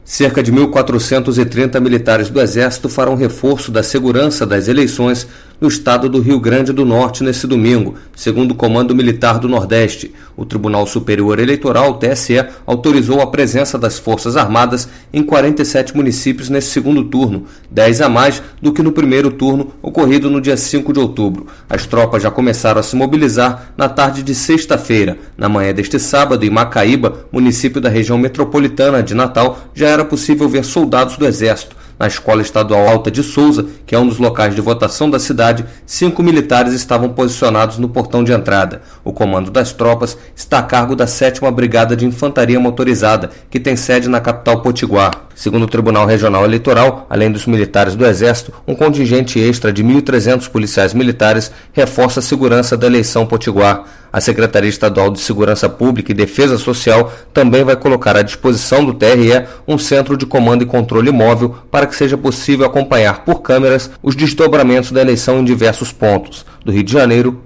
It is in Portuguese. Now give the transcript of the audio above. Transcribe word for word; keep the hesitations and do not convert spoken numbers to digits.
Cerca de mil quatrocentos e trinta militares do Exército farão reforço da segurança das eleições no estado do Rio Grande do Norte nesse domingo, segundo o Comando Militar do Nordeste. O Tribunal Superior Eleitoral, T S E, autorizou a presença das Forças Armadas em quarenta e sete municípios nesse segundo turno, dez a mais do que no primeiro turno, ocorrido no dia cinco de outubro. As tropas já começaram a se mobilizar na tarde de sexta-feira. Na manhã deste sábado, em Macaíba, município da região metropolitana de Natal, já era possível ver soldados do Exército. Na Escola Estadual Alta de Souza, que é um dos locais de votação da cidade, cinco militares estavam posicionados no portão de entrada. O comando das tropas está a cargo da sétima Brigada de Infantaria Motorizada, que tem sede na capital Potiguar. Segundo o Tribunal Regional Eleitoral, além dos militares do Exército, um contingente extra de mil e trezentos policiais militares reforça a segurança da eleição potiguar. A Secretaria Estadual de Segurança Pública e Defesa Social também vai colocar à disposição do T R E um centro de comando e controle móvel para que seja possível acompanhar por câmeras os desdobramentos da eleição em diversos pontos. Do Rio de Janeiro,